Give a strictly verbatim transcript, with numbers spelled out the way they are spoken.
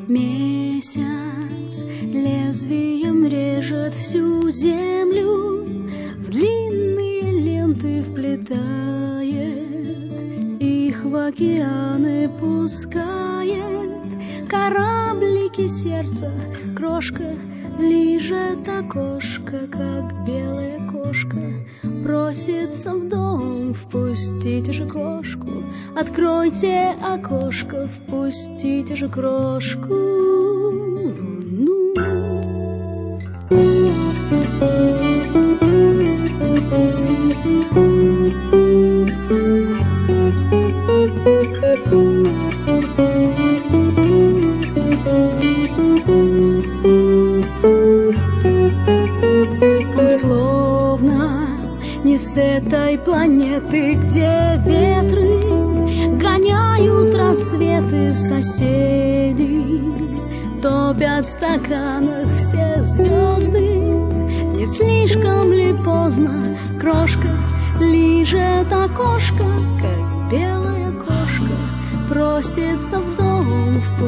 Месяц лезвием режет всю землю, в длинные ленты вплетает, их в океаны пускает. Кораблики сердца крошка лижет окошко, как белая кошка просится в дом. Впустите же крошку, откройте окошко, впустите же крошку. Ну. Словно не с этой планеты, где ветры гоняют рассветы соседей, топят в стаканах все звезды. Не слишком ли поздно крошка лижет окошко, как белая кошка просится в дом?